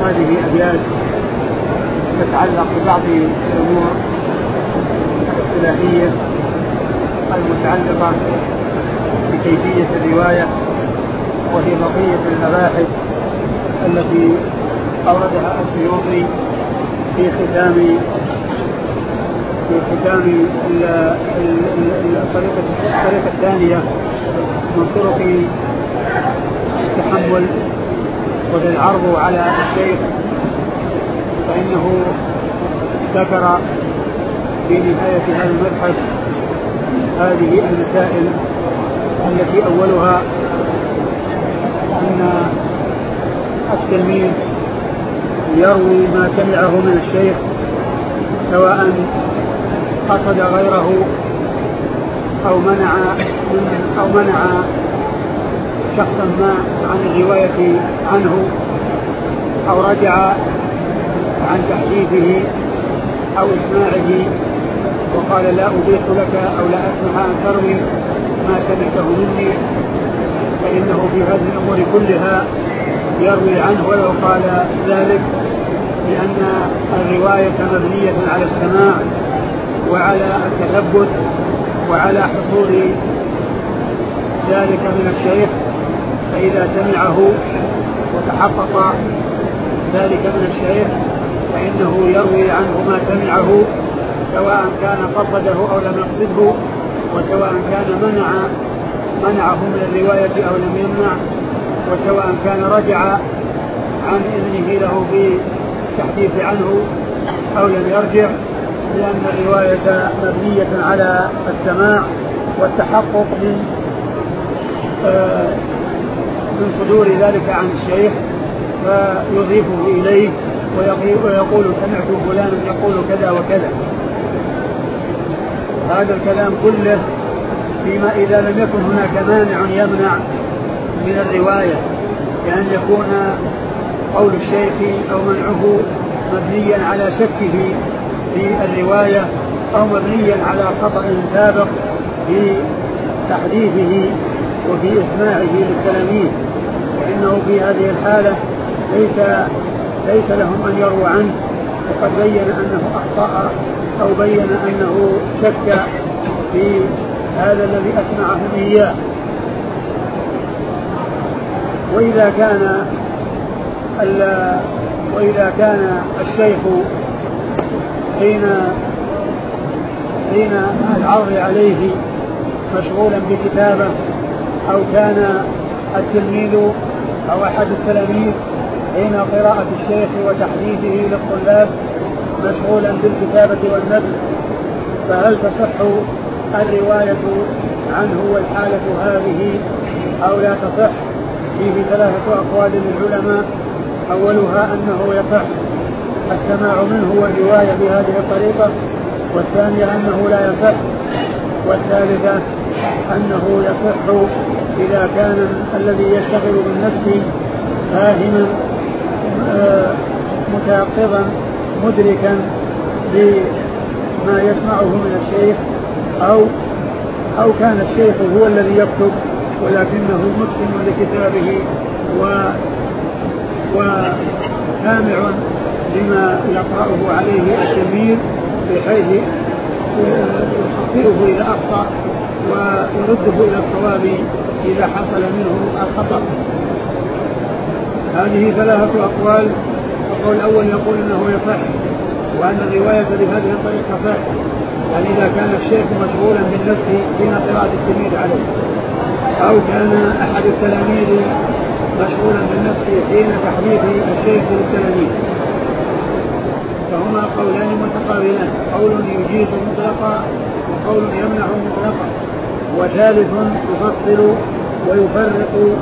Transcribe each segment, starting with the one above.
هذه أبيات تتعلق ببعض الأمور الاصطلاحية المتعلقة بكيفية الرواية، وهي بقية المباحث التي أوردها السيوطي في ختام الطريقة الثانية من طرق التحمل والعرض على الشيخ، فإنه ذكر في نهاية هذا المبحث هذه المسائل التي أولها أن التلميذ يروي ما سمعه من الشيخ سواء قصد غيره أو منع شخصا ما عن الرواية عنه، أو رجع عن تحديثه أو إسماعه وقال لا أبيح لك أو لا أسمح أن تروي ما سمعته مني، فإنه في هذه الأمور كلها يروي عنه ولو قال ذلك، لأن الرواية مبنية على السماع وعلى التثبت وعلى حصول ذلك من الشيخ، فإذا سمعه وتحقق ذلك من الشيخ فإنه يروي عنه ما سمعه، سواء كان قصده أو لم يقصده، وسواء كان منعه من الرواية أو لم يمنع، وسواء كان رجع عن إذنه له بالتحديث عنه أو لم يرجع، لأن الرواية مبنية على السماع والتحقق من صدور ذلك عن الشيخ، فيضيفه إليه ويقول سمعت فلان يقول كذا وكذا. هذا الكلام كله فيما إذا لم يكن هناك مانع يمنع من الرواية، لأن يكون قول الشيخ أو منعه مبنيا على شكه في الرواية أو مبنيا على خطأ سابق في تحديثه وفي إسماعه للتلاميذ، فإنه في هذه الحالة ليس لهم أن يروى عنه، وقد بين أنه أخطأ أو بين أنه شك في هذا الذي أسمعهم إياه. وإذا كان الشيخ حين العرض عليه مشغولا بكتابه، أو كان التلميذ أو أحد التلاميذ حين قراءة الشيخ وتحديثه للطلاب مشغولا بالكتابة والنبذ، فهل تصح الرواية عنه والحالة هذه أو لا تصح؟ فيه 3 أقوال للعلماء، أولها أنه يصح السماع منه والرواية بهذه الطريقة، والثانية أنه لا يصح، والثالثة أنه يصح إذا كان الذي يشتغل بالنفس فاهما متيقظا مدركا بما يسمعه من الشيخ، أو كان الشيخ هو الذي يكتب ولكنه متقن لكتابه وسامع لما يقرأه عليه التلميذ، بحيث يخطئه إذا أخطأ ويرده إلى الصواب إذا حصل منه الخطأ. هذه 3 أقوال. القول الأول يقول أنه يصح، وأن الرواية بهذه الطريقة صح، يعني إذا كان الشيخ مشغولا بالنفس حين قراءة التلميذ عليه، أو كان أحد التلاميذ مشغولا بالنفس حين تحديث الشيخ للتلاميذ، فهما قولان متقابلان، قول يجيز مطلقا وقول يمنع مطلقا، وثالث يفصل ويفرق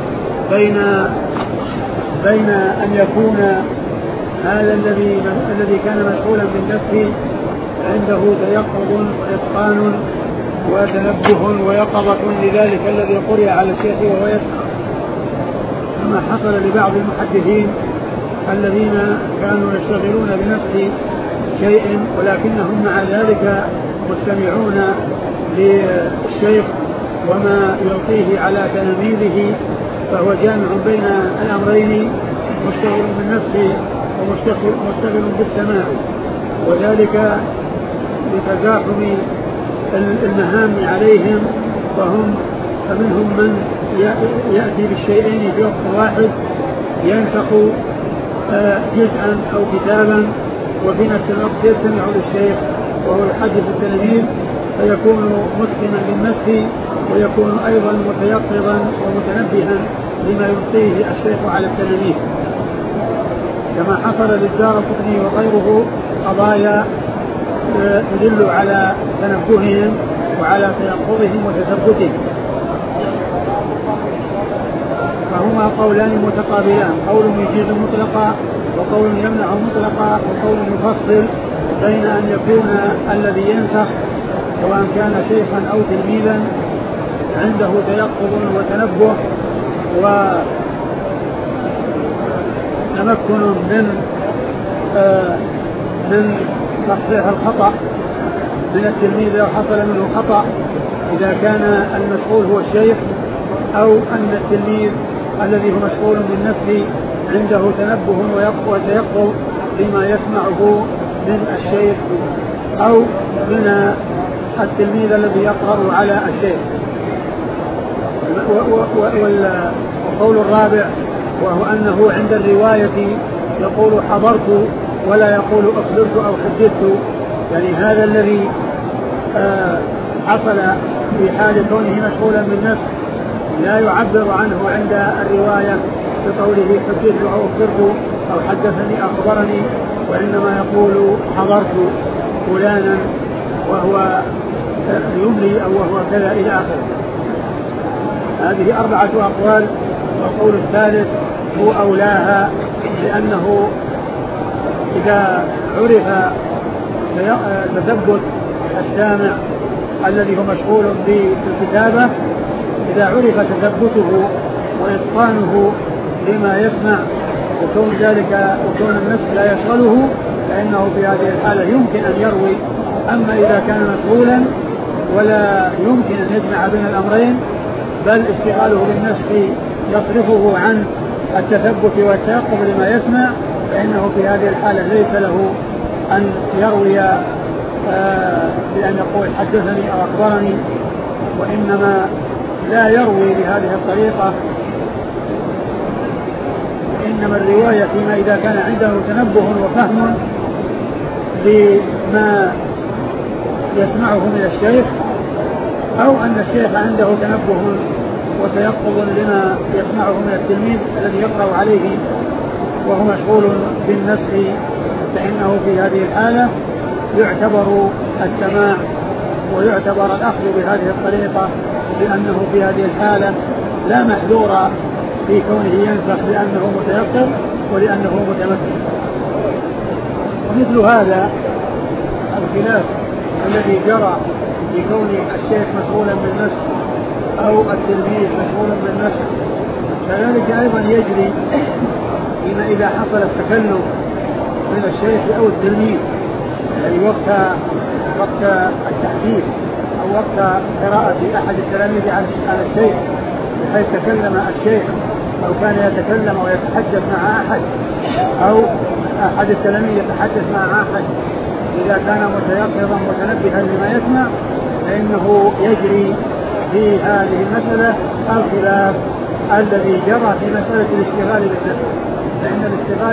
بين أن يكون هذا الذي كان مشغولا بالنفس عنده تيقظ وإتقان وتنبه ويقظة لذلك الذي قرئ على الشيخ وهو يسمع، كما حصل لبعض المحدثين الذين كانوا يشتغلون بنفس شيء ولكنهم مع ذلك مستمعون للشيخ وما يلقيه على تلاميذه، فهو جامع بين الأمرين، مشتغل بالنفس ومشتغل بالسماع، وذلك لتزاحم المهام عليهم، فمنهم من يأتي بالشيئين في وقت واحد، ينسخ جزءا أو كتابا، وفي نفس الوقت يستمع للشيخ وهو يحدث التلاميذ، فيكون متقنا للنسخ، ويكون أيضا متيقظا ومتنبها لما يلقيه الشيخ على التلاميذ، كما حصل للدارقطني وغيره قضايا تدل على تنبههم وعلى تيقظهم وتثبتهم. فهما قولان متقابلان، قول يجيز مطلقا وقول يمنع مطلقا، وقول يفصل بين أن يكون الذي ينسخ سواء كان شيخا أو تلميذا عنده تيقظ وتنبه وتمكن من تصحيح الخطأ من التلميذ لو حصل منه خطأ، إذا كان المسؤول هو الشيخ، أو أن التلميذ الذي هو مسؤول بالنسخ عنده تنبه وتيقظ لما يسمعه من الشيخ أو من التلميذ الذي يقرأ على الشيخ. والقول الرابع وهو أنه عند الرواية يقول حضرت ولا يقول أخبرت أو حدثت، يعني هذا الذي حصل في حال كونه مشغولا بالنسخ لا يعبر عنه عند الرواية بقوله حدثت أو أخبرت أو حدثني أخبرني، وإنما يقول حضرت فلانا وهو يملي أو وهو كذا إلى آخره. هذه 4 أقوال، والقول الثالث هو أولاها، لأنه إذا عرف تثبت السامع الذي هو مشغول بالكتابة، إذا عرف تثبته وإتقانه لما يسمع وكون النسخ لا يشغله، فإنه في هذه الحالة يمكن أن يروي. أما إذا كان مشغولا ولا يمكن أن يجمع بين الأمرين، بل اشتغاله بالنسخ يصرفه عن التثبت والتيقظ لما يسمع، فإنه في هذه الحالة ليس له أن يروي بأن يقول حدثني أو أخبرني، وإنما لا يروي بهذه الطريقة، إنما الرواية فيما إذا كان عنده تنبه وفهم لما يسمعه من الشيخ، أو أن الشيخ عنده تنبه وتيقظ لما يسمعه من التلميذ الذي يقرأ عليه وهو مشغول بالنسخ، فإنه في هذه الحالة يعتبر السماع ويعتبر الأخذ بهذه الطريقة، لأنه في هذه الحالة لا محذور في كونه ينسخ لأنه متيقظ ولأنه متمكن. ومثل هذا الخلاف الذي جرى في كون الشيخ مشغولا بالنسخ أو التلميذ مشغولا بالنسخ، كذلك أيضا يجري فيما إذا حصل التكلم من الشيخ أو التلميذ، يعني وقت التحديث أو وقت قراءة أحد التلاميذ على الشيخ، بحيث تكلم الشيخ أو كان يتكلم ويتحدث مع أحد، أو أحد التلاميذ يتحدث مع أحد، إذا كان متيقظا متنبها لما يسمع، فإنه يجري في هذه المسألة الخلاف الذي جرى في مسألة الاشتغال بالنسخ، فإن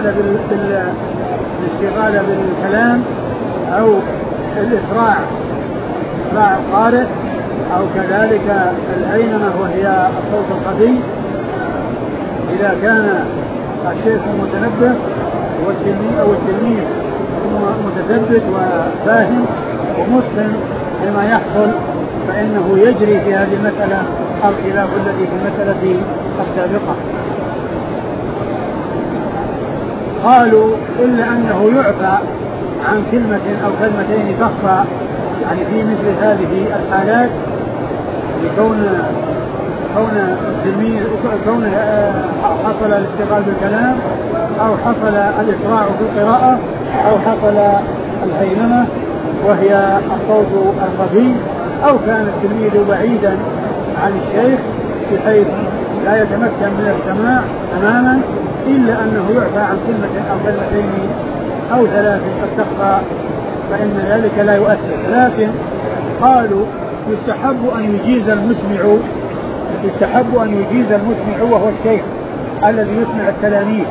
الاشتغال بالكلام أو الإسراع القارئ، أو كذلك العينمة وهي الصوت الخفي، إذا كان الشيخ متنبه والتلميذ متثبت وفاهم ومتقن لما يحصل، فإنه يجري في هذه المسألة الخلاف الذي في المسألة السابقة. قالوا إلا أنه يعفى عن كلمة أو كلمتين تخفى، يعني في مثل هذه الحالات، لكون التلميذ حصل الاشتغال بالكلام، أو حصل الإسراع في القراءة، أو حصل الهيمنة وهي الصوت الخفي، أو كان التلميذ بعيدا عن الشيخ بحيث لا يتمكن من السماع تماما إلا أنه يعفى عن كلمة أو كلمتين أو ثلاث قد تخفى، فإن ذلك لا يؤثر. لكن قالوا يستحب أن يجيز المسمع وهو الشيخ الذي يسمع التلاميذ،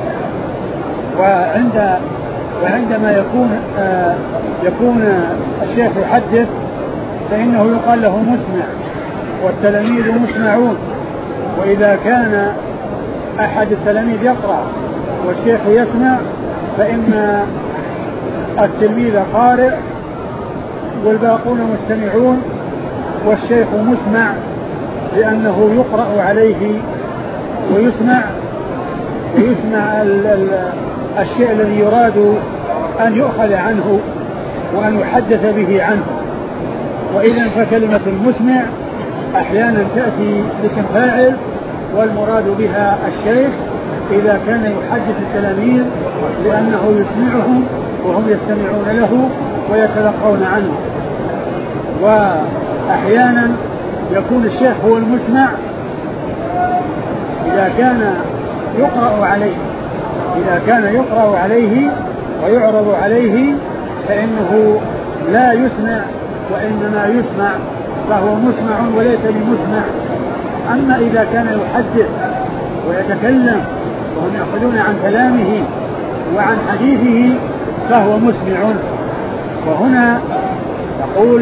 وعندما يكون الشيخ يحدث فإنه يقال له مسمع والتلاميذ مسمعون. وإذا كان أحد التلاميذ يقرأ والشيخ يسمع فإن التلميذ قارئ والباقون مستمعون، والشيخ مسمع لأنه يقرأ عليه ويسمع الشيء الذي يراد أن يؤخذ عنه وأن يحدث به عنه. وإذا فكلمة المسمع أحيانا تأتي باسم فاعل والمراد بها الشيخ إذا كان يحدث التلاميذ لأنه يسمعهم وهم يستمعون له ويتلقون عنه. وأحيانا يكون الشيخ هو المسمع إذا كان يقرأ عليه ويعرض عليه فإنه لا يسمع وإنما يسمع، فهو مسمع وليس بمسمع. أما إذا كان يحدث ويتكلم وهم يأخذون عن كلامه وعن حديثه فهو مسمع. وهنا يقول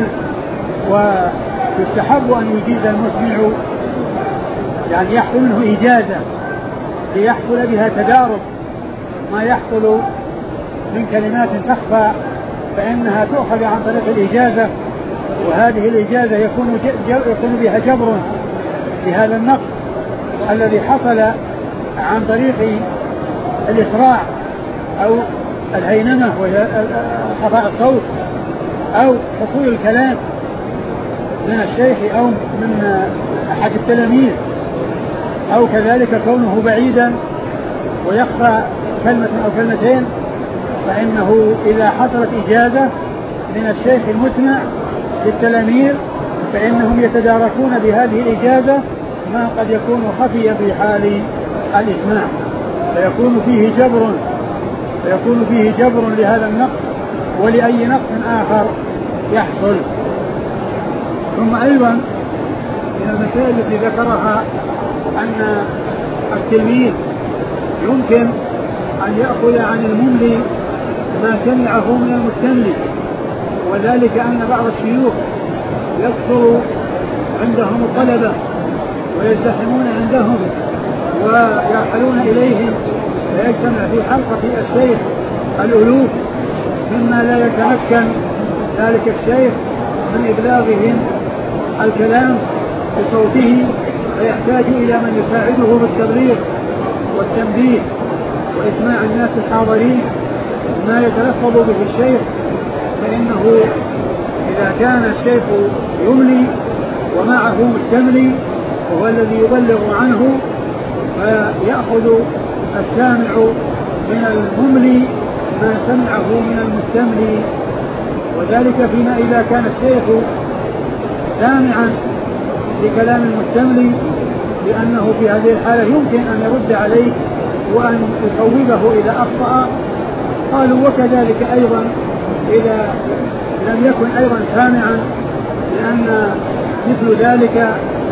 ويستحب أن يجيز المسمع، يعني يحصل منه إجازة ليحصل بها تدارك ما يحصل من كلمات تخفى فإنها تؤخذ عن طريق الإجازة، وهذه الإجازة يكون بها جبر لهذا النقص الذي حصل عن طريق الإسراع أو الهينمة وهي خفاء الصوت أو حصول الكلام من الشيخ أو من أحد التلاميذ، أو كذلك كونه بعيدا ويخفى كلمة أو كلمتين، فإنه إذا حصلت إجازة من الشيخ المسمع للتلاميذ فإنهم يتداركون بهذه الإجازة ما قد يكون خفي في حال الإسماع، فيكون فيه جبر لهذا النقص ولأي نقص آخر يحصل. ثم أيضا من المسائل التي ذكرها أن التلميذ يمكن أن يأخذ عن المملي ما سمعه من المستملي، وذلك أن بعض الشيوخ يكثر عندهم الطلبة ويزدحمون عندهم ويرحلون إليهم فيجتمع في حلقة الشيخ الألوف مما لا يتمكن ذلك الشيخ من إبلاغهم الكلام بصوته، فيحتاج إلى من يساعده بالتبليغ والتنبيه وإسماع الناس الحاضرين ما يتلفظ به الشيخ. فإنه إذا كان الشيخ يملي ومعه مستملي وهو الذي يبلغ عنه فيأخذ السامع من المملي ما سمعه من المستملي، وذلك فيما إذا كان الشيخ سامعا لكلام المستملي لأنه في هذه الحالة يمكن أن يرد عليه وأن يصوبه إذا أخطأ. قالوا وكذلك أيضا إذا لم يكن أيضا سامعا، لأن مثل ذلك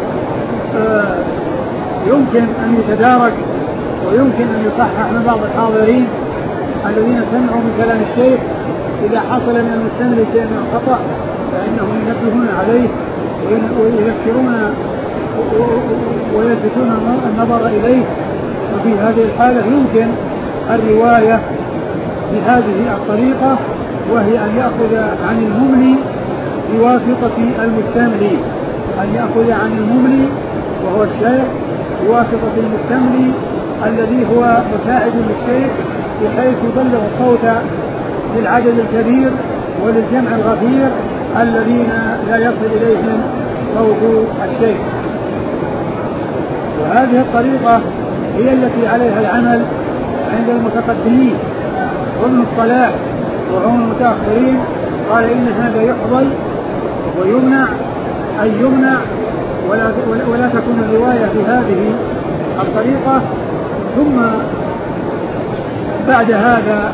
يمكن أن يتدارك ويمكن أن يصحح من بعض الحاضرين الذين سمعوا من كلام الشيخ إذا حصل من المستملي شيء من الخطأ فإنهم ينبهون عليه ويذكرون ويلفتون النظر إليه. وفي هذه الحالة يمكن الرواية بهذه الطريقة، وهي أن يأخذ عن المملي بواسطة المستملي، أن يأخذ عن المملي وهو الشيخ بواسطة المستملي الذي هو مساعد للشيخ بحيث يبلغ الصوت للعدد الكبير وللجمع الغفير الذين لا يصل إليهم صوت الشيخ. وهذه الطريقة هي التي عليها العمل عند المتقدمين، وابن الصلاح وهم المتأخرين قال إن هذا يحظل ويمنع أي يمنع ولا تكون الرواية في هذه الطريقة. ثم بعد هذا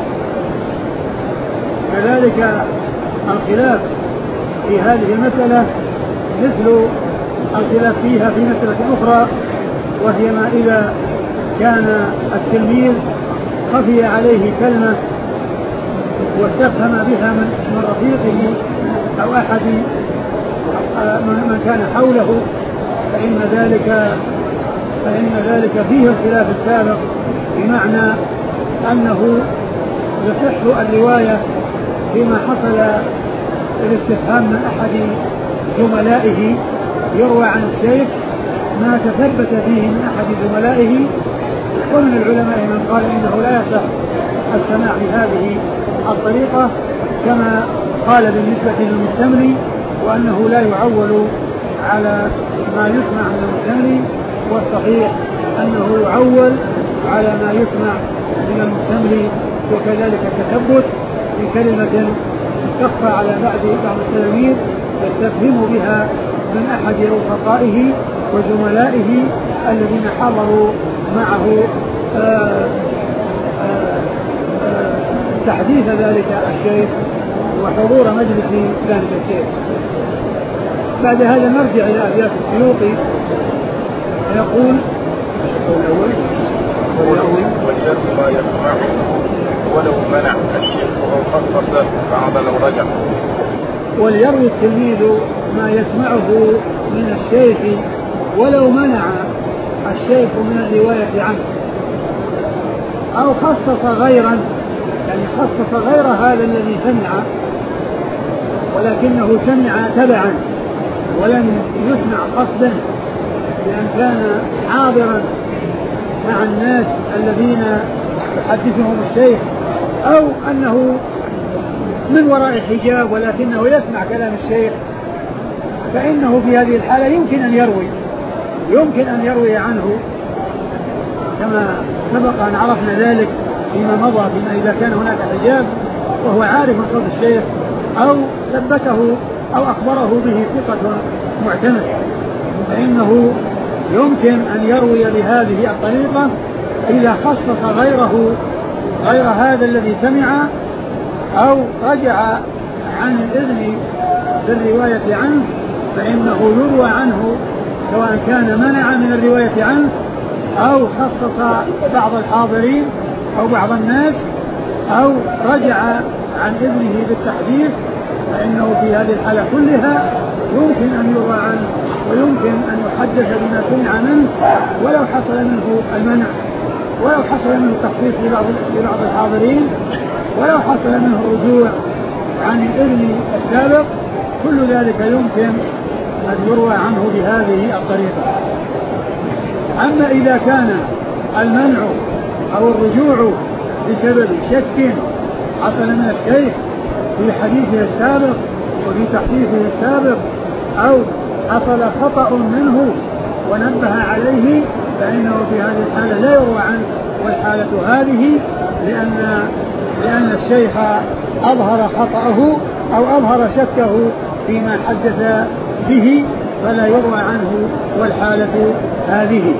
كذلك الخلاف في هذه المسألة مثل الخلاف فيها في مسألة أخرى، وهي ما إذا كان التلميذ خفي عليه كلمة واستفهم بها من رفيقه أو أحد من كان حوله، فإن ذلك فيه الخلاف السابق، بمعنى أنه يصح الرواية فيما حصل الاستفهام من أحد زملائه، يروى عن الشيخ ما تثبت فيه من أحد زملائه. ومن العلماء من قال إنه لا يصح السماع بهذه الطريقة، كما قال بالنسبة للمستملي، وأنه لا يعول على ما يسمع من المستملي، والصحيح أنه يعول على ما يسمع من المستملي. وكذلك التثبت في كلمة تخفى على بعض التلاميذ يستفهم بها من أحد رفقائه وزملائه الذين حضروا معه تحديث ذلك الشيخ وحضور مجلس ذلك الشيخ. بعد هذا نرجع إلى أبيات السيوطي، يقول وليرد ما يسمع ولو منع الشيخ أو خصص بعد لو رجع. وليروي التلميذ ما يسمعه من الشيخ ولو منع الشيخ من الرواية عنه، أو خصص غيرا، يعني خصص غير هذا الذي سمع ولكنه سمع تبعا ولم يسمع قصدا، لأن كان حاضرا مع الناس الذين يحدثهم الشيخ، أو أنه من وراء حجاب ولكنه يسمع كلام الشيخ، فإنه في هذه الحالة يمكن أن يروي عنه، كما سبق أن عرفنا ذلك فيما مضى، فيما إذا كان هناك حجاب وهو عارف صوت الشيخ أو ثبته أو أخبره به ثقة معتمد، فإنه يمكن أن يروي بهذه الطريقة إذا خصص غير هذا الذي سمع، أو رجع عن الإذن بالرواية عنه، فإنه يروى عنه سواء كان منع من الرواية عنه أو خصص بعض الحاضرين أو بعض الناس أو رجع عن إذنه بالتحديث، فإنه في هذه الحالة كلها يمكن أن يروى عنه ويمكن أن يحدث بما سمع منه، ولو حصل منه المنع، ولو حصل منه التخصيص لبعض الحاضرين، ولو حصل منه الرجوع عن الإذن السابق، كل ذلك يمكن أن يروى عنه بهذه الطريقة. أما إذا كان المنع أو الرجوع بسبب شك حصل من الشيخ في حديثه السابق وفي تحديثه السابق، أو حصل خطأ منه ونبه عليه، فإنه في هذه الحالة لا يروى عنه، والحالة هذه لأن الشيخ أظهر خطأه أو أظهر شكه فيما حدث به، فلا يروى عنه، والحالة هذه.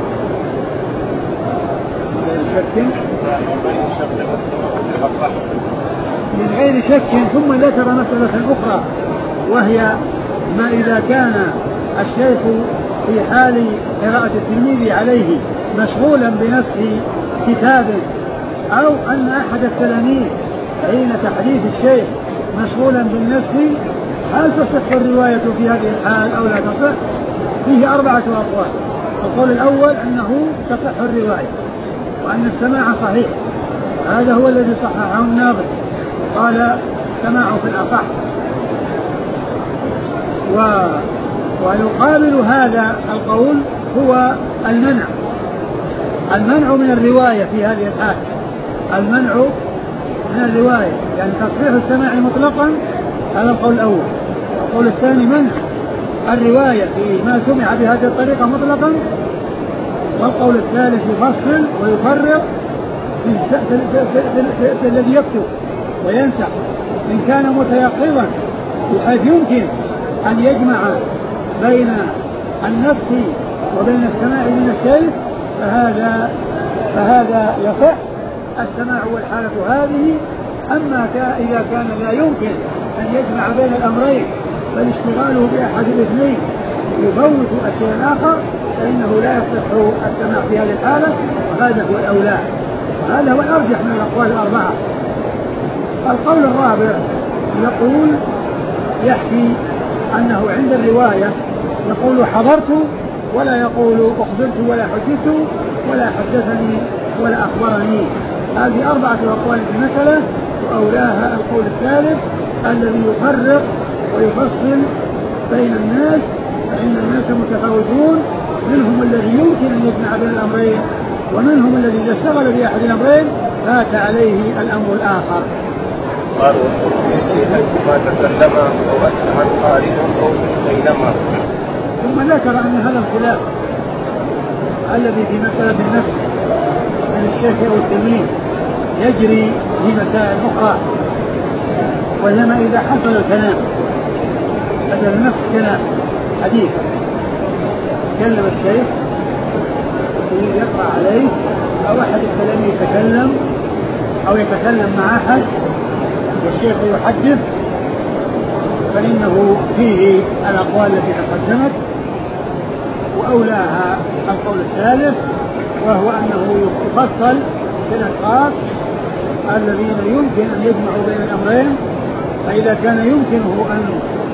من غير شك. ثم ذكر مسألة أخرى، وهي ما إذا كان الشيخ في حال قراءة التلميذ عليه مشغولا بنفس كتابه، أو أن أحد التلاميذ حين تحديث الشيخ مشغولا بالنسخ، هل تصح الرواية في هذه الحال أو لا تصح؟ فيه 4 أقوال. القول الأول أنه تصح الرواية وأن السماع صحيح، هذا هو الذي صححه الناظم، قال سماعه في الأصح. ويقابل هذا القول هو المنع من الرواية في هذه الحال، المنع من الرواية، يعني تصحيح السماع مطلقا، هذا القول الأول. القول الثاني منع الرواية في ما سمع بهذه الطريقة مطلقا. والقول الثالث يفصل ويفرق في الذي يكتب وينسخ، إن كان متيقظا بحيث يمكن أن يجمع بين النسخ وبين السماع من الشيخ، فهذا يصح السماع والحالة هذه. أما إذا كان لا يمكن أن يجمع بين الأمرين بل اشتغاله بأحد الاثنين يفوت الشيء الآخر فإنه لا يصح السماع في هذه الحالة، وهذا هو الأولى، وهذا هو الأرجح من الأقوال الأربعة. القول الرابع يقول يحكي أنه عند الرواية يقول حضرت ولا يقول أخبرت ولا حدثت ولا حدثني ولا أخبرني. هذه 4 أقوال في المسألة، وأولاها القول الثالث الذي يفرق ويفصل بين الناس، فإن الناس متفاوتون، منهم الذي يمكن أن يجمع بين الأمرين، ومنهم الذي إذا اشتغل بأحد الأمرين فات عليه الأمر الآخر. قالوا ما تكلم أو أسمع القارئ أو بينما. ثم ذكر أن هذا الخلاف الذي في مسألة النفس من الشيخ أو التلميذ يجري في مسائل أخرى، وإنما إذا حصل الكلام بدل النفس كلام حديث تكلم الشيخ يقرأ عليه أو أحد التلاميذ يتكلم أو يتكلم مع أحد والشيخ يحدث، فإنه فيه الأقوال التي تقدمت، وأولاها القول الثالث وهو أنه يفصل في الأشخاص الذين يمكن أن يجمعوا بين الأمرين. فإذا كان يمكنه أن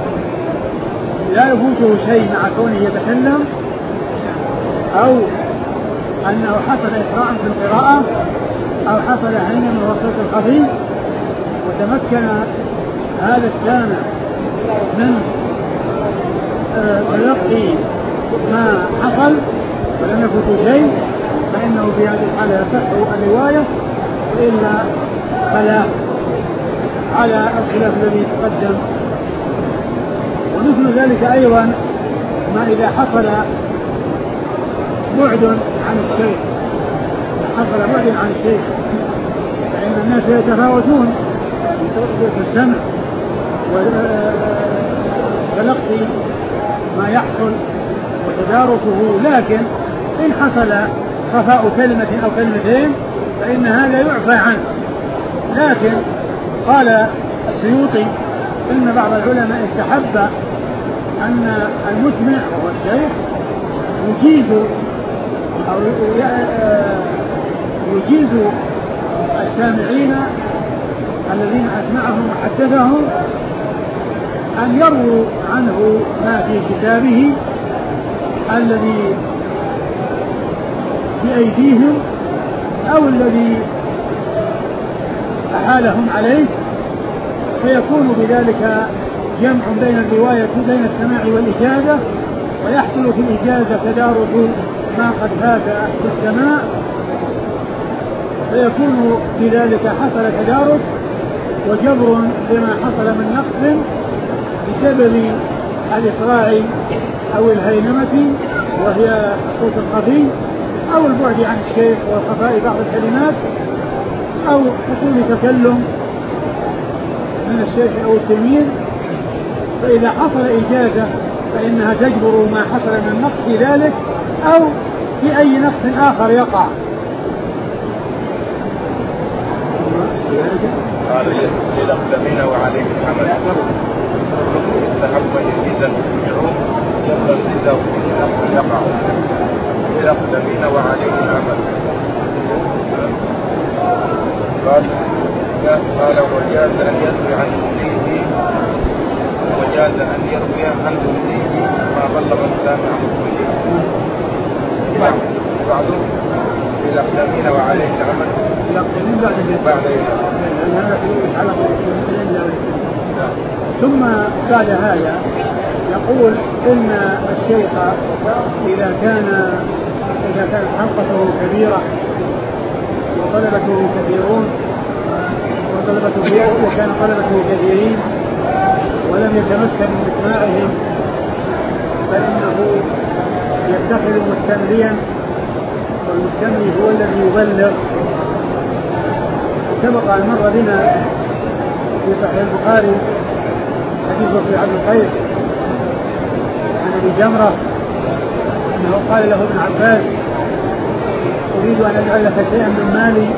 لا يفوته شيء مع كونه يتكلم، أو أنه حصل إسراع في القراءة، أو حصل هين من الصوت الخفي وتمكن هذا السامع من تلقي ما حصل ولم يفوته شيء، فإنه في هذه الحالة يصح الرواية، وإلا فلا على الخلاف الذي تقدم. ومثل ذلك أيضا ما إذا حصل بعد عن الشيخ، فإن الناس يتفاوتون في السمع وتلقي ما يحصل وتدارسه، لكن إن حصل خفاء كلمة أو كلمتين فإن هذا يعفى عنه. لكن قال السيوطي إن بعض العلماء استحب أن المسمع وهو الشيخ يجيز السامعين الذين أسمعهم وحدثهم أن يرووا عنه ما في كتابه الذي بأيديهم أو الذي أحالهم عليه، فيكون بذلك جمع بين الرواية بين السماع والإجازة، ويحصل في الإجازة تدارك ما قد فات في السماع، فيكون بذلك حصل تدارك وجبر لما حصل من نقص بسبب الإسراع أو الهينمة وهي الصوت الخفي، أو البعد عن الشيخ وخفاء بعض الكلمات، أو حصول تكلم من الشيخ أو التلميذ. فإذا حصل إجازة فإنها تجبر ما حصل من النقص في ذلك أو في أي نقص آخر يقع. قال للأقدمين وعليه الحمل استحب يزيدا يسمعون يقبل إذا يقع للأقدمين وعليه العمل. قال وجاز أن يروي عن أمه وجاز أن يروي عن أمه ما بلغ السامع بعضهم للأقدمين وعليه العمل. الأقدمين بعد ثم بعد هذا يقول إن الشيخ إذا كان حلقته كبيرة وطلبته كثيرون وكان طلبته كثيرين ولم يتمكن من إسماعهم فإنه يتخذ مستمليا، والمستملي هو الذي يبلغ. سبق أن مر بنا في صحيح البخاري حديث في عبد القيس عن أبي جمرة أنه قال له ابن عباس أريد أن أجعل لك شيئا من مالي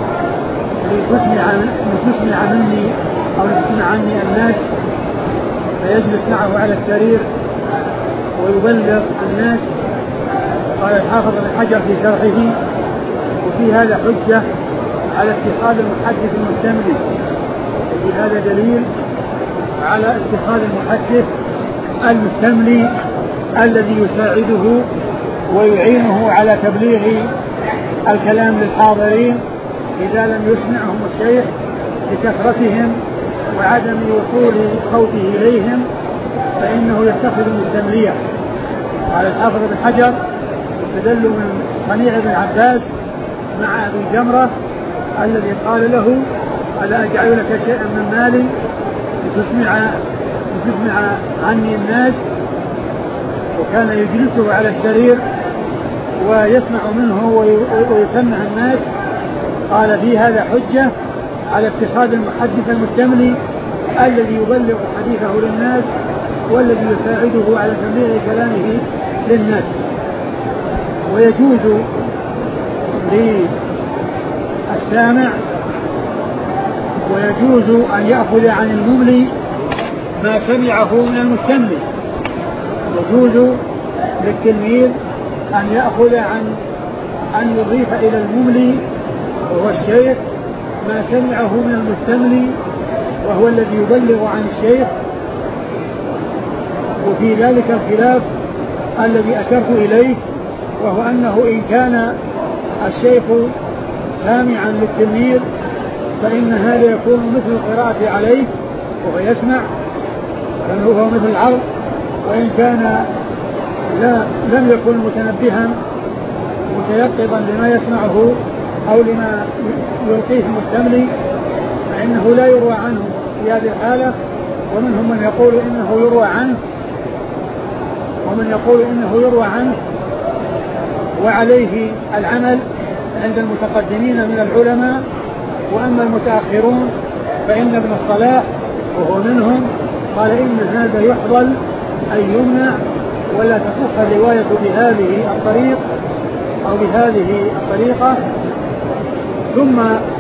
لتسمع مني أو لتسمع عني الناس. فيجلس معه على السرير ويبلغ الناس. قال الحافظ بن حجر في شرحه: وفي هذا حجة على اتخاذ المحدث المستملي. في هذا دليل على اتخاذ المحدث المستملي الذي يساعده ويعينه على تبليغ الكلام للحاضرين إذا لم يسمعهم الشيخ لكثرتهم وعدم وصول صوته إليهم، فإنه يتخذ المستملية. قال الحافظ بن حجر: استدل من صنيع بن عباس مع أبي جمرة الذي قال له: ألا أجعل لك شيئا من مالي لتسمع عني الناس؟ وكان يجلسه على السرير ويسمع منه ويسمع الناس. قال: في هذا حجة على اتخاذ المحدث المستملي الذي يبلغ حديثه للناس والذي يساعده على تبليغ كلامه للناس. ويجوز للسامع ويجوز أن يأخذ عن المملي ما سمعه من المستملي. يجوز للتلميذ أن يأخذ أن يضيف إلى المملي وهو الشيخ ما سمعه من المستملي وهو الذي يبلغ عن الشيخ. وفي ذلك الخلاف الذي أشرت إليه، وهو أنه إن كان الشيخ سامعا للتلميذ فإن هذا يكون مثل القراءة عليه وهو يسمع، فهو مثل العرض. وإن كان لم يكن متنبها متيقظا لما يسمعه أو لما يلقيه المستملي فإنه لا يروى عنه في هذه الحالة. ومنهم من يقول إنه يروى عنه وعليه العمل عند المتقدمين من العلماء. وأما المتأخرون فإن ابن الصلاح وهو منهم قال إن هذا يحضل أي يمنع ولا تصح الرواية بهذه الطريق أو بهذه الطريقة. ثم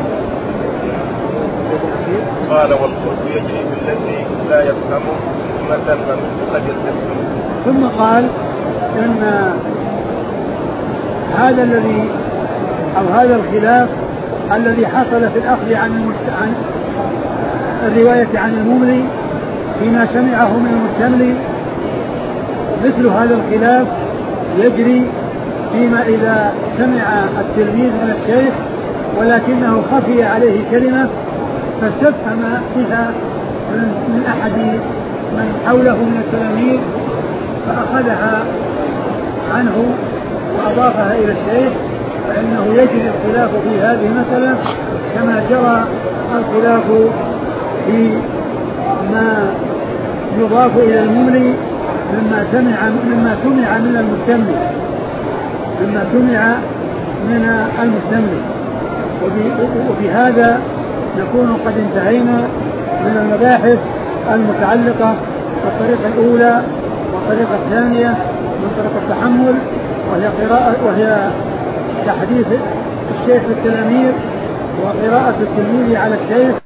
قال: والخلق يجري بالذي لا يفهمه مثلا قد يستفهم. ثم قال إن هذا الذي أو هذا الخلاف الذي حصل في الأخذ عن الرواية عن المملي فيما سمعه من المستملي، مثل هذا الخلاف يجري فيما إذا سمع التلميذ من الشيخ ولكنه خفي عليه كلمة فاستفهم بها من أحد من حوله من التلاميذ فأخذها عنه وأضافها إلى الشيخ، فإنه يجري الخلاف في هذه المسألة كما جرى الخلاف في ما يضاف إلى المملي مما سمع من المستملي. وبهذا نكون قد انتهينا من المباحث المتعلقة بالطريقة الأولى والطريقة الثانية من طريقة التحمل، وهي تحديث الشيخ للتلاميذ وقراءة التلميذ على الشيخ